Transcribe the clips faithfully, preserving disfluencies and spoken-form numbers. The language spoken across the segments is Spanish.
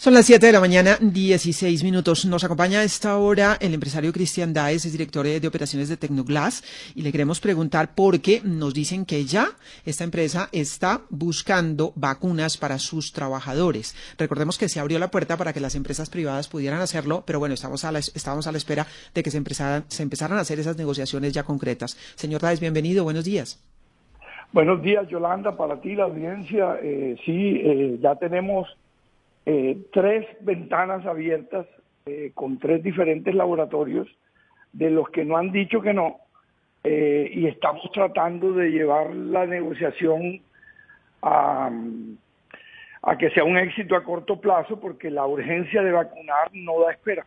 Son las siete de la mañana, dieciséis minutos. Nos acompaña a esta hora el empresario Cristian Dáez, es director de operaciones de Tecnoglass, y le queremos preguntar por qué nos dicen que ya esta empresa está buscando vacunas para sus trabajadores. Recordemos que se abrió la puerta para que las empresas privadas pudieran hacerlo, pero bueno, estamos a la, estábamos a la espera de que se empezaran, se empezaran a hacer esas negociaciones ya concretas. Señor Dáez, bienvenido, buenos días. Buenos días, Yolanda, para ti, la audiencia. Eh, sí, eh, ya tenemos Eh, tres ventanas abiertas eh, con tres diferentes laboratorios de los que no han dicho que no, eh, y estamos tratando de llevar la negociación a, a que sea un éxito a corto plazo, porque la urgencia de vacunar no da espera.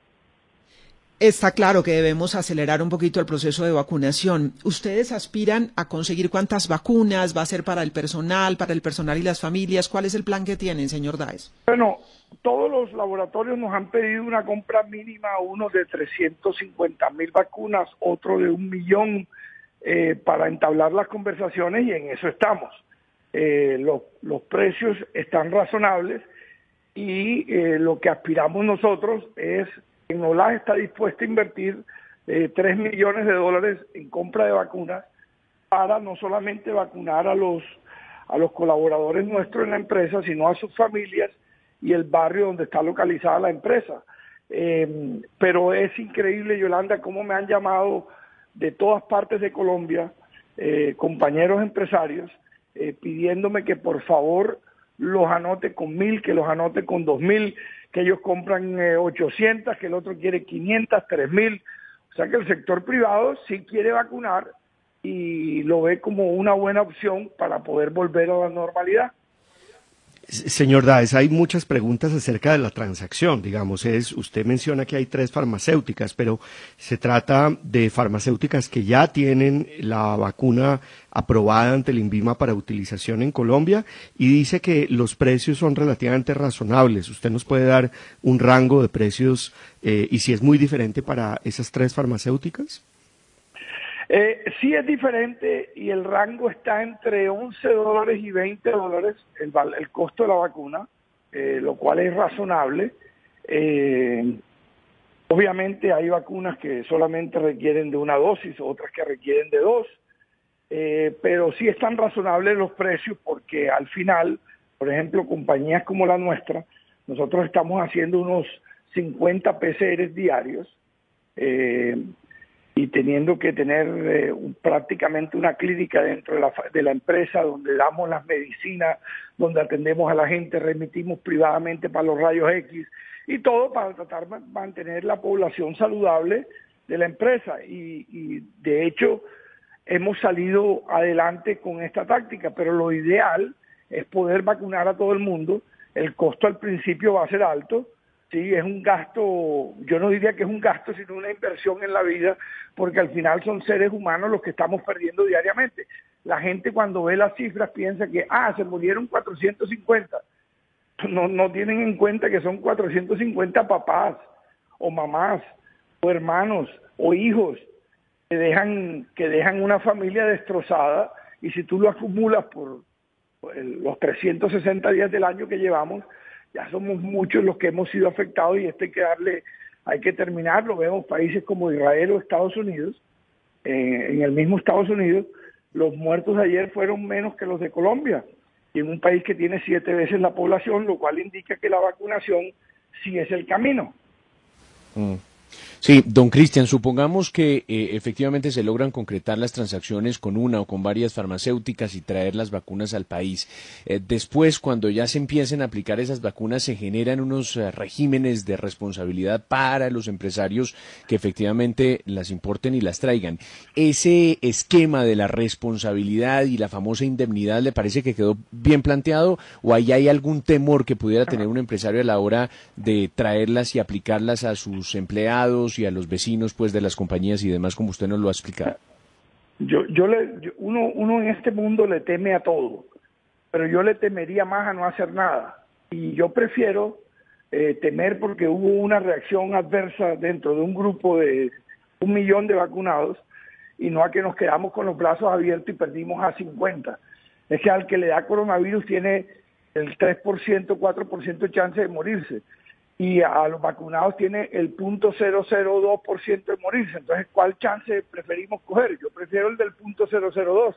Está claro que debemos acelerar un poquito el proceso de vacunación. ¿Ustedes aspiran a conseguir cuántas vacunas? ¿Va a ser para el personal, para el personal y las familias? ¿Cuál es el plan que tienen, señor Dáez? Bueno, todos los laboratorios nos han pedido una compra mínima, uno de trescientas cincuenta mil vacunas, otro de un millón, eh, para entablar las conversaciones, y en eso estamos. Eh, lo, los precios están razonables y eh, lo que aspiramos nosotros es... Tecnoglass está dispuesta a invertir eh, tres millones de dólares en compra de vacunas para no solamente vacunar a los, a los colaboradores nuestros en la empresa, sino a sus familias y el barrio donde está localizada la empresa. Eh, pero es increíble, Yolanda, cómo me han llamado de todas partes de Colombia, eh, compañeros empresarios, eh, pidiéndome que por favor los anote con mil, que los anote con dos mil, que ellos compran eh, ochocientas, que el otro quiere quinientas, tres mil. O sea que el sector privado sí quiere vacunar y lo ve como una buena opción para poder volver a la normalidad. Señor Dáez, hay muchas preguntas acerca de la transacción, digamos, es, usted menciona que hay tres farmacéuticas, pero se trata de farmacéuticas que ya tienen la vacuna aprobada ante el INVIMA para utilización en Colombia y dice que los precios son relativamente razonables. ¿Usted nos puede dar un rango de precios eh, y si es muy diferente para esas tres farmacéuticas? Eh, sí es diferente y el rango está entre once dólares y veinte dólares el, el costo de la vacuna, eh, lo cual es razonable. Eh, obviamente hay vacunas que solamente requieren de una dosis, otras que requieren de dos, eh, pero sí están razonables los precios porque al final, por ejemplo, compañías como la nuestra, nosotros estamos haciendo unos cincuenta P C Rs diarios, eh, y teniendo que tener eh, un, prácticamente una clínica dentro de la, de la empresa donde damos las medicinas, donde atendemos a la gente, remitimos privadamente para los rayos X y todo para tratar de mantener la población saludable de la empresa. Y, y de hecho hemos salido adelante con esta táctica, pero lo ideal es poder vacunar a todo el mundo. El costo al principio va a ser alto. Sí, es un gasto, yo no diría que es un gasto, sino una inversión en la vida, porque al final son seres humanos los que estamos perdiendo diariamente. La gente cuando ve las cifras piensa que, ah, se murieron cuatrocientos cincuenta. No, no tienen en cuenta que son cuatrocientos cincuenta papás, o mamás, o hermanos, o hijos, que dejan, que dejan una familia destrozada, y si tú lo acumulas por, por el, los trescientos sesenta días del año que llevamos, ya somos muchos los que hemos sido afectados y esto hay que darle, hay que terminarlo. Vemos países como Israel o Estados Unidos, eh, en el mismo Estados Unidos, los muertos ayer fueron menos que los de Colombia, y en un país que tiene siete veces la población, lo cual indica que la vacunación sí es el camino. Mm. Sí, don Cristian, supongamos que eh, efectivamente se logran concretar las transacciones con una o con varias farmacéuticas y traer las vacunas al país. Eh, después, cuando ya se empiecen a aplicar esas vacunas, se generan unos eh, regímenes de responsabilidad para los empresarios que efectivamente las importen y las traigan. ¿Ese esquema de la responsabilidad y la famosa indemnidad le parece que quedó bien planteado o ahí hay algún temor que pudiera tener un empresario a la hora de traerlas y aplicarlas a sus empleados y a los vecinos pues de las compañías y demás, como usted nos lo ha explicado? Yo, yo le, yo, uno, uno en este mundo le teme a todo, pero yo le temería más a no hacer nada. Y yo prefiero eh, temer porque hubo una reacción adversa dentro de un grupo de un millón de vacunados y no a que nos quedamos con los brazos abiertos y perdimos a cincuenta. Es que al que le da coronavirus tiene el tres por ciento, cuatro por ciento de chance de morirse. Y a los vacunados tiene el punto cero cero dos por ciento de morirse. Entonces, ¿cuál chance preferimos coger? Yo prefiero el del punto cero cero dos.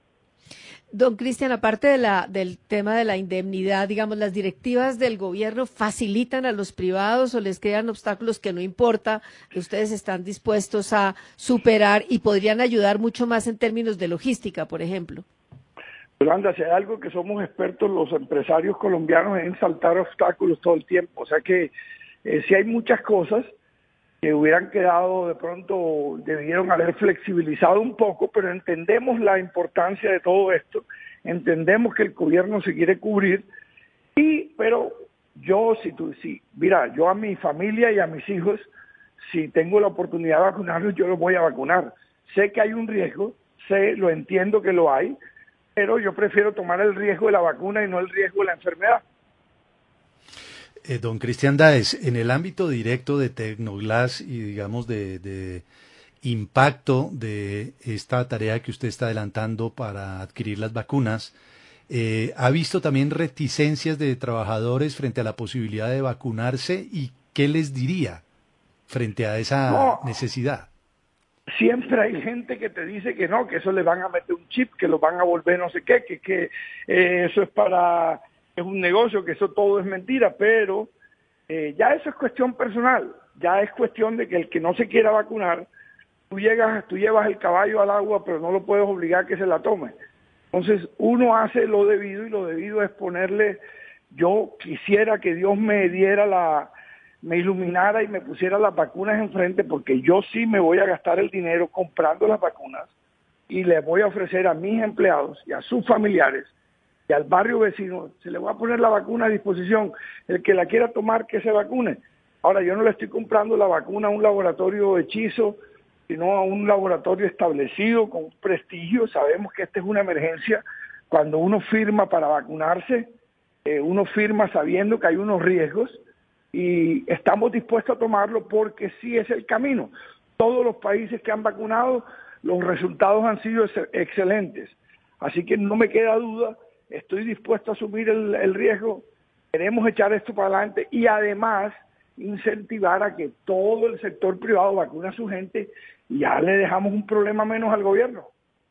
Don Cristian, aparte de la, del tema de la indemnidad, digamos, ¿las directivas del gobierno facilitan a los privados o les crean obstáculos que no importa, que ustedes están dispuestos a superar y podrían ayudar mucho más en términos de logística, por ejemplo? Yolanda, si hay algo que somos expertos los empresarios colombianos es en saltar obstáculos todo el tiempo. O sea que eh, si hay muchas cosas que hubieran quedado de pronto, debieron haber flexibilizado un poco, pero entendemos la importancia de todo esto, entendemos que el gobierno se quiere cubrir, y pero yo, si tú, si, mira, yo a mi familia y a mis hijos, si tengo la oportunidad de vacunarlos, yo los voy a vacunar. Sé que hay un riesgo, sé, lo entiendo que lo hay, pero yo prefiero tomar el riesgo de la vacuna y no el riesgo de la enfermedad. Eh, don Cristian Dáez, en el ámbito directo de Tecnoglass y digamos de, de impacto de esta tarea que usted está adelantando para adquirir las vacunas, eh, ¿ha visto también reticencias de trabajadores frente a la posibilidad de vacunarse y qué les diría frente a esa no. necesidad? Siempre hay gente que te dice que no, que eso le van a meter un chip, que lo van a volver no sé qué, que, que eh, eso es para, es un negocio, que eso todo es mentira, pero eh, ya eso es cuestión personal, ya es cuestión de que el que no se quiera vacunar, tú llegas, tú llevas el caballo al agua, pero no lo puedes obligar a que se la tome. Entonces uno hace lo debido y lo debido es ponerle, yo quisiera que Dios me diera la... me iluminara y me pusiera las vacunas enfrente, porque yo sí me voy a gastar el dinero comprando las vacunas y les voy a ofrecer a mis empleados y a sus familiares y al barrio vecino, se le va a poner la vacuna a disposición, el que la quiera tomar que se vacune. Ahora, yo no le estoy comprando la vacuna a un laboratorio hechizo, sino a un laboratorio establecido con prestigio. Sabemos que esta es una emergencia. Cuando uno firma para vacunarse, eh, uno firma sabiendo que hay unos riesgos, y estamos dispuestos a tomarlo porque sí es el camino. Todos los países que han vacunado, los resultados han sido ex- excelentes. Así que no me queda duda, estoy dispuesto a asumir el, el riesgo, queremos echar esto para adelante y además incentivar a que todo el sector privado vacune a su gente y ya le dejamos un problema menos al gobierno.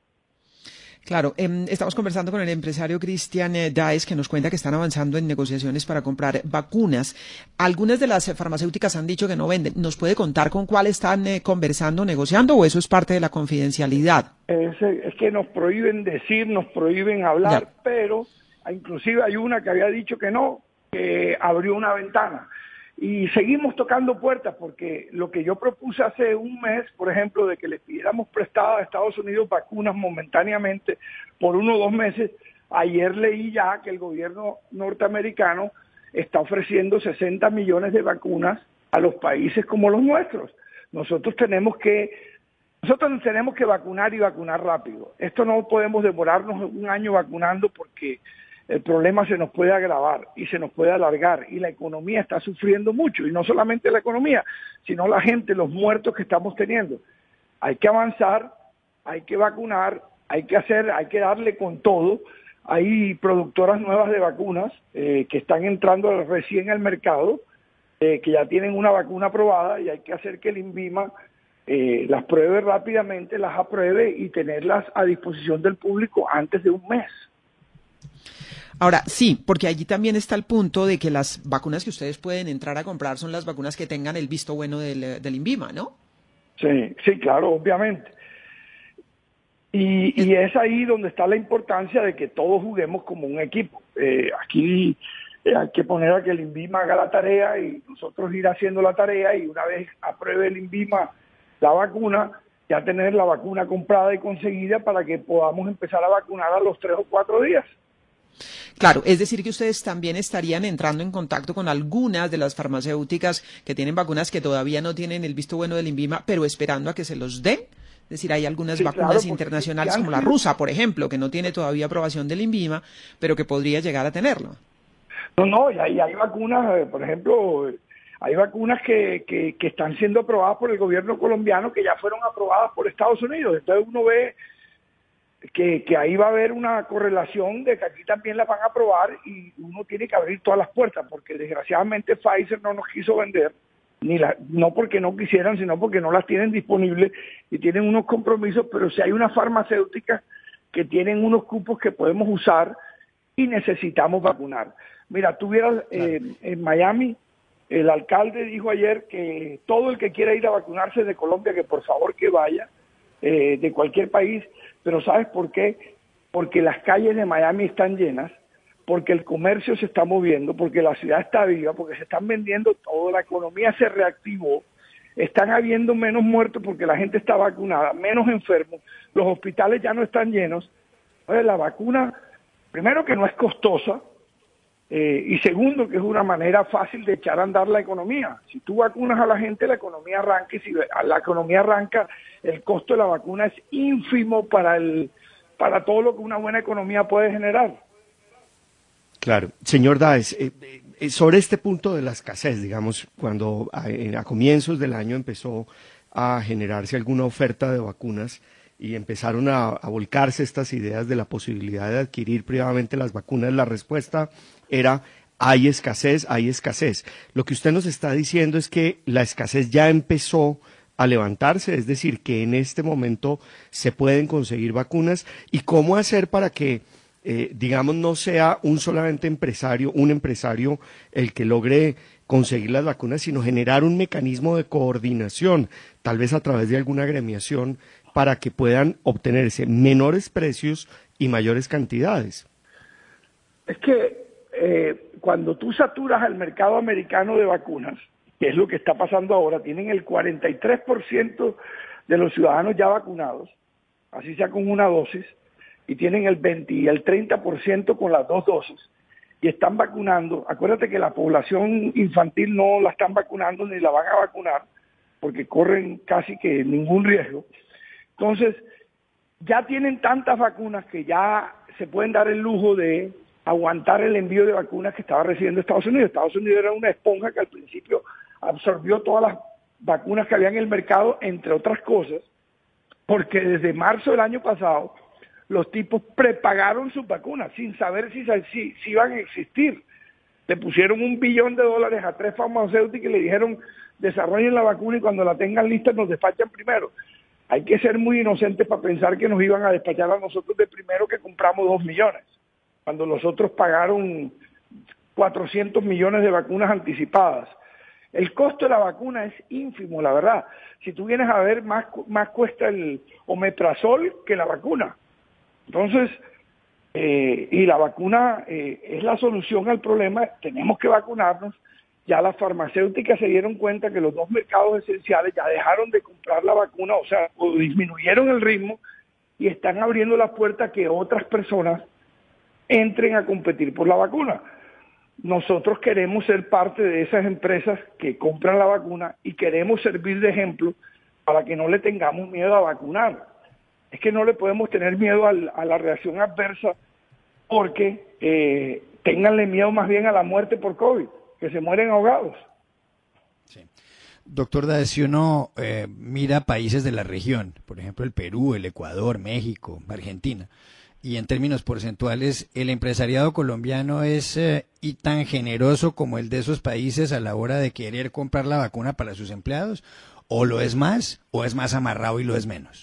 Claro, eh, estamos conversando con el empresario Cristian eh, Dáez, que nos cuenta que están avanzando en negociaciones para comprar vacunas. Algunas de las eh, farmacéuticas han dicho que no venden. ¿Nos puede contar con cuál están eh, conversando, negociando, o eso es parte de la confidencialidad? Es, es que nos prohíben decir, nos prohíben hablar, ya. Pero inclusive hay una que había dicho que no, que abrió una ventana. Y seguimos tocando puertas, porque lo que yo propuse hace un mes, por ejemplo, de que le pidiéramos prestadas a Estados Unidos vacunas momentáneamente por uno o dos meses, ayer leí ya que el gobierno norteamericano está ofreciendo sesenta millones de vacunas a los países como los nuestros. Nosotros tenemos que, nosotros tenemos que vacunar y vacunar rápido. Esto no podemos demorarnos un año vacunando porque el problema se nos puede agravar y se nos puede alargar y la economía está sufriendo mucho, y no solamente la economía, sino la gente, los muertos que estamos teniendo. Hay que avanzar, hay que vacunar, hay que hacer, hay que darle con todo. Hay productoras nuevas de vacunas eh, que están entrando recién al mercado, eh, que ya tienen una vacuna aprobada, y hay que hacer que el INVIMA eh, las pruebe rápidamente, las apruebe y tenerlas a disposición del público antes de un mes. Ahora, sí, porque allí también está el punto de que las vacunas que ustedes pueden entrar a comprar son las vacunas que tengan el visto bueno del, del INVIMA, ¿no? Sí, sí, claro, obviamente. Y, y es ahí donde está la importancia de que todos juguemos como un equipo. Eh, aquí eh, hay que poner a que el INVIMA haga la tarea y nosotros ir haciendo la tarea, y una vez apruebe el INVIMA la vacuna, ya tener la vacuna comprada y conseguida para que podamos empezar a vacunar a los tres o cuatro días. Claro, es decir que ustedes también estarían entrando en contacto con algunas de las farmacéuticas que tienen vacunas que todavía no tienen el visto bueno del INVIMA, pero esperando a que se los den. Es decir, hay algunas sí, vacunas claro, internacionales como la rusa, por ejemplo, que no tiene todavía aprobación del INVIMA, pero que podría llegar a tenerlo. No, no, y hay, hay vacunas, por ejemplo, hay vacunas que, que, que están siendo aprobadas por el gobierno colombiano, que ya fueron aprobadas por Estados Unidos. Entonces uno ve que, que ahí va a haber una correlación de que aquí también la van a aprobar y uno tiene que abrir todas las puertas, porque desgraciadamente Pfizer no nos quiso vender, ni la, no porque no quisieran, sino porque no las tienen disponibles y tienen unos compromisos, pero si hay unas farmacéuticas que tienen unos cupos que podemos usar y necesitamos vacunar. Mira, tú vieras eh, en Miami, el alcalde dijo ayer que todo el que quiera ir a vacunarse de Colombia, que por favor que vaya, eh, de cualquier país, pero ¿sabes por qué? Porque las calles de Miami están llenas, porque el comercio se está moviendo, porque la ciudad está viva, porque se están vendiendo todo, la economía se reactivó, están habiendo menos muertos porque la gente está vacunada, menos enfermos, los hospitales ya no están llenos. Entonces, la vacuna, primero que no es costosa, eh, y segundo que es una manera fácil de echar a andar la economía. Si tú vacunas a la gente, la economía arranca, y si la economía arranca, el costo de la vacuna es ínfimo para el para todo lo que una buena economía puede generar. Claro. Señor Dáez, eh, eh, sobre este punto de la escasez, digamos, cuando a, a comienzos del año empezó a generarse alguna oferta de vacunas y empezaron a, a volcarse estas ideas de la posibilidad de adquirir privadamente las vacunas, la respuesta era: hay escasez, hay escasez. Lo que usted nos está diciendo es que la escasez ya empezó a levantarse, es decir, que en este momento se pueden conseguir vacunas. ¿Y cómo hacer para que, eh, digamos, no sea un solamente empresario, un empresario el que logre conseguir las vacunas, sino generar un mecanismo de coordinación, tal vez a través de alguna agremiación, para que puedan obtenerse menores precios y mayores cantidades? Es que eh, cuando tú saturas al mercado americano de vacunas, que es lo que está pasando ahora, tienen el cuarenta y tres por ciento de los ciudadanos ya vacunados, así sea con una dosis, y tienen el veinte y el treinta por ciento con las dos dosis, y están vacunando. Acuérdate que la población infantil no la están vacunando ni la van a vacunar, porque corren casi que ningún riesgo. Entonces, ya tienen tantas vacunas que ya se pueden dar el lujo de aguantar el envío de vacunas que estaba recibiendo Estados Unidos. Estados Unidos era una esponja que al principio absorbió todas las vacunas que había en el mercado, entre otras cosas, porque desde marzo del año pasado los tipos prepagaron sus vacunas sin saber si, si, si iban a existir. Le pusieron un billón de dólares a tres farmacéuticas y le dijeron: desarrollen la vacuna y cuando la tengan lista nos despachan primero. Hay que ser muy inocentes para pensar que nos iban a despachar a nosotros de primero, que compramos dos millones, cuando los otros pagaron cuatrocientos millones de vacunas anticipadas. El costo de la vacuna es ínfimo, la verdad. Si tú vienes a ver, más, más cuesta el omeprazol que la vacuna. Entonces, eh, y la vacuna eh, es la solución al problema. Tenemos que vacunarnos. Ya las farmacéuticas se dieron cuenta que los dos mercados esenciales ya dejaron de comprar la vacuna, o sea, o disminuyeron el ritmo y están abriendo la puerta a que otras personas entren a competir por la vacuna. Nosotros queremos ser parte de esas empresas que compran la vacuna y queremos servir de ejemplo para que no le tengamos miedo a vacunar. Es que no le podemos tener miedo al, a la reacción adversa, porque eh, ténganle miedo más bien a la muerte por COVID, que se mueren ahogados. Sí. Doctor Dáez, si uno eh, mira países de la región, por ejemplo el Perú, el Ecuador, México, Argentina, y en términos porcentuales, el empresariado colombiano es eh, y tan generoso como el de esos países a la hora de querer comprar la vacuna para sus empleados, o lo es más, o es más amarrado y lo es menos.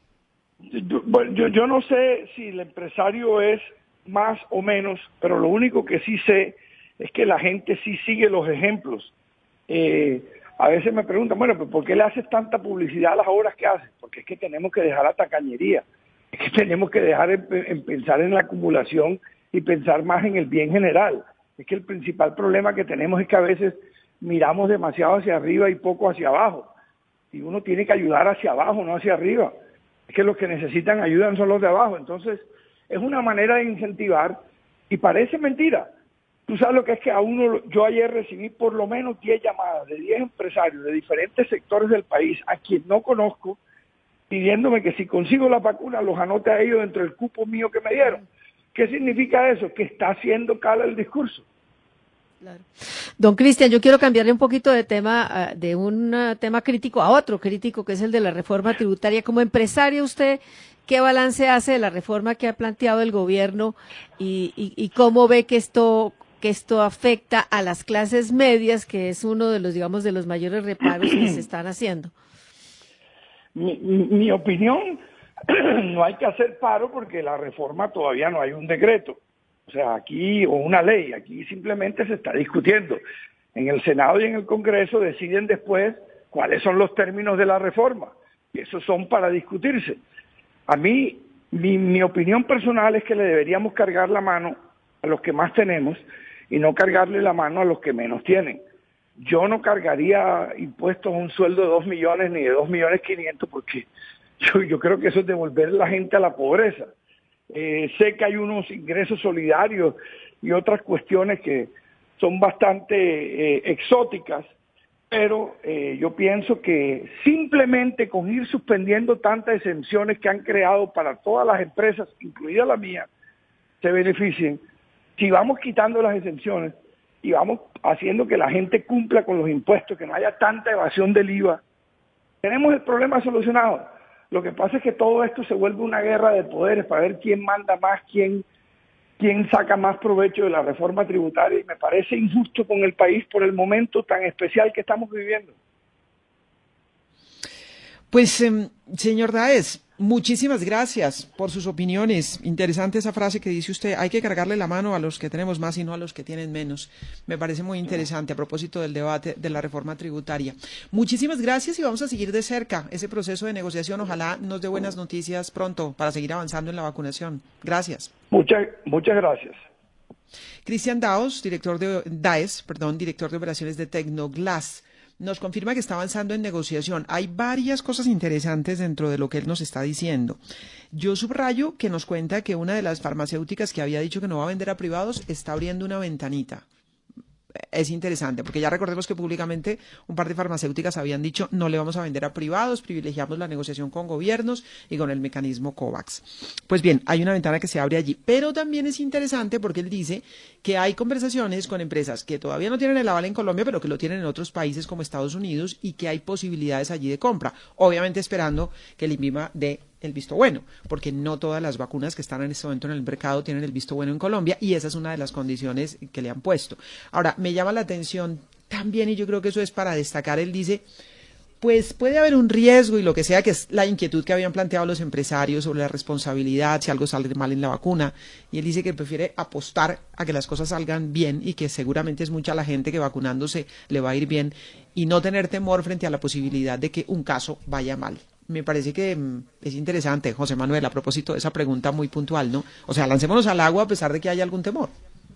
Yo, bueno, yo, yo no sé si el empresario es más o menos, pero lo único que sí sé es que la gente sí sigue los ejemplos. Eh, a veces me preguntan, bueno, pues ¿por qué le haces tanta publicidad a las obras que haces? Porque es que tenemos que dejar la tacañería, es que tenemos que dejar en, en pensar en la acumulación y pensar más en el bien general. Es que el principal problema que tenemos es que a veces miramos demasiado hacia arriba y poco hacia abajo. Y uno tiene que ayudar hacia abajo, no hacia arriba. Es que los que necesitan ayuda son los de abajo. Entonces, es una manera de incentivar, y parece mentira. Tú sabes lo que es que a uno, yo ayer recibí por lo menos diez llamadas de diez empresarios de diferentes sectores del país, a quien no conozco, pidiéndome que si consigo la vacuna los anote a ellos dentro del cupo mío que me dieron. ¿Qué significa eso? Que está haciendo cala el discurso. Claro. Don Cristian, yo quiero cambiarle un poquito de tema, de un tema crítico a otro crítico, que es el de la reforma tributaria. Como empresario, usted, ¿qué balance hace de la reforma que ha planteado el gobierno y, y, y cómo ve que esto que esto afecta a las clases medias, que es uno de los, digamos, de los mayores reparos que se están haciendo? Mi, mi, mi opinión, no hay que hacer paro porque la reforma todavía no hay un decreto, o sea, aquí, o una ley, aquí simplemente se está discutiendo. En el Senado y en el Congreso deciden después cuáles son los términos de la reforma, y esos son para discutirse. A mí, mi, mi opinión personal es que le deberíamos cargar la mano a los que más tenemos y no cargarle la mano a los que menos tienen. Yo no cargaría impuestos a un sueldo de dos millones ni de dos millones quinientos porque yo, yo creo que eso es devolver a la gente a la pobreza. Eh, sé que hay unos ingresos solidarios y otras cuestiones que son bastante eh, exóticas, pero eh, yo pienso que simplemente con ir suspendiendo tantas exenciones que han creado para todas las empresas, incluida la mía, se beneficien. Si vamos quitando las exenciones y vamos haciendo que la gente cumpla con los impuestos, que no haya tanta evasión del I V A, tenemos el problema solucionado. Lo que pasa es que todo esto se vuelve una guerra de poderes para ver quién manda más, quién, quién saca más provecho de la reforma tributaria, y me parece injusto con el país por el momento tan especial que estamos viviendo. Pues, eh, señor Daes, muchísimas gracias por sus opiniones. Interesante esa frase que dice usted, hay que cargarle la mano a los que tenemos más y no a los que tienen menos. Me parece muy interesante a propósito del debate de la reforma tributaria. Muchísimas gracias y vamos a seguir de cerca ese proceso de negociación. Ojalá nos dé buenas noticias pronto para seguir avanzando en la vacunación. Gracias. Muchas, muchas gracias. Cristian Daos, director de Daes, perdón, director de operaciones de Tecnoglass, nos confirma que está avanzando en negociación. Hay varias cosas interesantes dentro de lo que él nos está diciendo. Yo subrayo que nos cuenta que una de las farmacéuticas que había dicho que no va a vender a privados está abriendo una ventanita. Es interesante, porque ya recordemos que públicamente un par de farmacéuticas habían dicho no le vamos a vender a privados, privilegiamos la negociación con gobiernos y con el mecanismo COVAX. Pues bien, hay una ventana que se abre allí, pero también es interesante porque él dice que hay conversaciones con empresas que todavía no tienen el aval en Colombia, pero que lo tienen en otros países como Estados Unidos y que hay posibilidades allí de compra, obviamente esperando que el INVIMA dé el visto bueno, porque no todas las vacunas que están en este momento en el mercado tienen el visto bueno en Colombia y esa es una de las condiciones que le han puesto. Ahora, me llama la atención también, y yo creo que eso es para destacar, él dice, pues puede haber un riesgo y lo que sea, que es la inquietud que habían planteado los empresarios sobre la responsabilidad si algo sale mal en la vacuna, y él dice que prefiere apostar a que las cosas salgan bien y que seguramente es mucha la gente que vacunándose le va a ir bien y no tener temor frente a la posibilidad de que un caso vaya mal. Me parece que mm, es interesante, José Manuel, a propósito de esa pregunta muy puntual, ¿no? O sea, lancémonos al agua a pesar de que haya algún temor.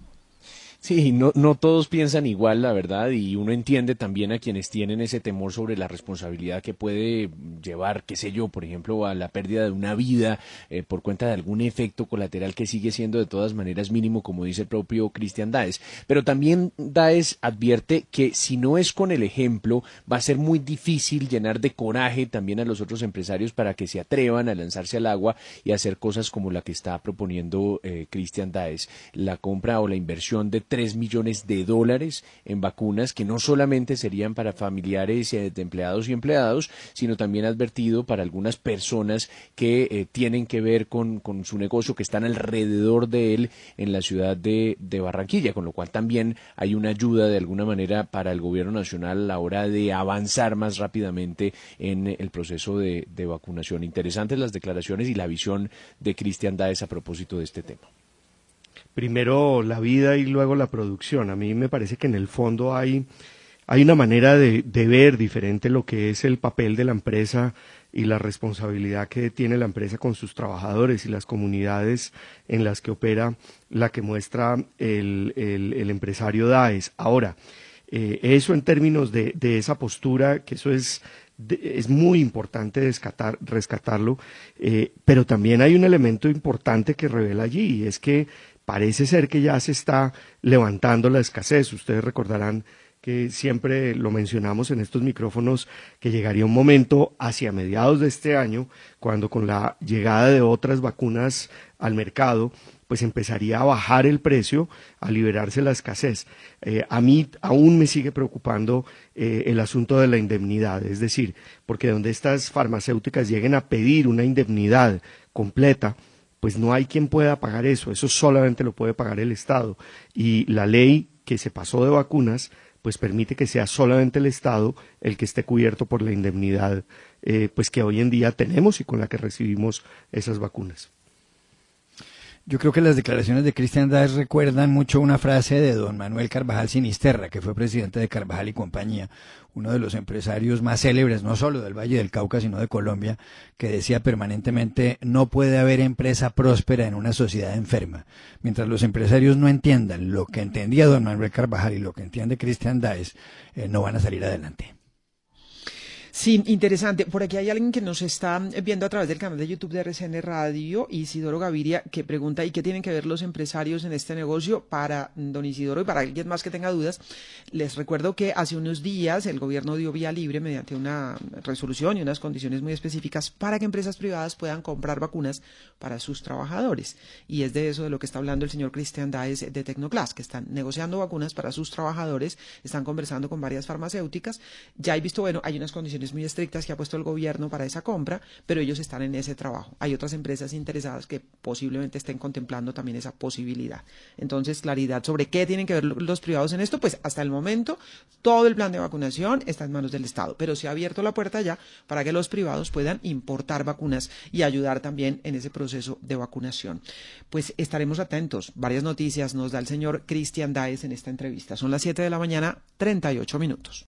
Sí, no, no todos piensan igual, la verdad, y uno entiende también a quienes tienen ese temor sobre la responsabilidad que puede llevar, qué sé yo, por ejemplo, a la pérdida de una vida eh, por cuenta de algún efecto colateral que sigue siendo de todas maneras mínimo, como dice el propio Cristian Daes. Pero también Daes advierte que si no es con el ejemplo, va a ser muy difícil llenar de coraje también a los otros empresarios para que se atrevan a lanzarse al agua y hacer cosas como la que está proponiendo eh, Cristian Daes, la compra o la inversión de tres millones de dólares en vacunas que no solamente serían para familiares de empleados y empleados, sino también advertido para algunas personas que eh, tienen que ver con, con su negocio, que están alrededor de él en la ciudad de, de Barranquilla, con lo cual también hay una ayuda de alguna manera para el gobierno nacional a la hora de avanzar más rápidamente en el proceso de, de vacunación. Interesantes las declaraciones y la visión de Cristian Daes a propósito de este tema. Primero la vida y luego la producción. A mí me parece que en el fondo hay, hay una manera de, de ver diferente lo que es el papel de la empresa y la responsabilidad que tiene la empresa con sus trabajadores y las comunidades en las que opera, la que muestra el, el, el empresario Daes. Ahora, eh, eso en términos de, de esa postura, que eso es... De, es muy importante rescatar, rescatarlo, eh, pero también hay un elemento importante que revela allí, y es que parece ser que ya se está levantando la escasez. Ustedes recordarán que siempre lo mencionamos en estos micrófonos, que llegaría un momento hacia mediados de este año, cuando con la llegada de otras vacunas al mercado, pues empezaría a bajar el precio, a liberarse la escasez. Eh, a mí aún me sigue preocupando eh, el asunto de la indemnidad, es decir, porque donde estas farmacéuticas lleguen a pedir una indemnidad completa, pues no hay quien pueda pagar eso, eso solamente lo puede pagar el Estado. Y la ley que se pasó de vacunas, pues permite que sea solamente el Estado el que esté cubierto por la indemnidad eh, pues que hoy en día tenemos y con la que recibimos esas vacunas. Yo creo que las declaraciones de Cristian Dáez recuerdan mucho una frase de don Manuel Carvajal Sinisterra, que fue presidente de Carvajal y compañía, uno de los empresarios más célebres, no solo del Valle del Cauca, sino de Colombia, que decía permanentemente, no puede haber empresa próspera en una sociedad enferma. Mientras los empresarios no entiendan lo que entendía don Manuel Carvajal y lo que entiende Cristian Dáez, eh, no van a salir adelante. Sí, interesante. Por aquí hay alguien que nos está viendo a través del canal de YouTube de R C N Radio, Isidoro Gaviria, que pregunta ¿y qué tienen que ver los empresarios en este negocio? Para don Isidoro y para alguien más que tenga dudas, les recuerdo que hace unos días el gobierno dio vía libre mediante una resolución y unas condiciones muy específicas para que empresas privadas puedan comprar vacunas para sus trabajadores. Y es de eso de lo que está hablando el señor Cristian Dáez de Tecnoglass, que están negociando vacunas para sus trabajadores, están conversando con varias farmacéuticas. Ya he visto, bueno, hay unas condiciones muy estrictas que ha puesto el gobierno para esa compra, pero ellos están en ese trabajo. Hay otras empresas interesadas que posiblemente estén contemplando también esa posibilidad. Entonces, claridad sobre qué tienen que ver los privados en esto, pues hasta el momento todo el plan de vacunación está en manos del Estado, pero se ha abierto la puerta ya para que los privados puedan importar vacunas y ayudar también en ese proceso de vacunación. Pues estaremos atentos. Varias noticias nos da el señor Cristian Dáez en esta entrevista. Son las siete de la mañana, treinta y ocho minutos.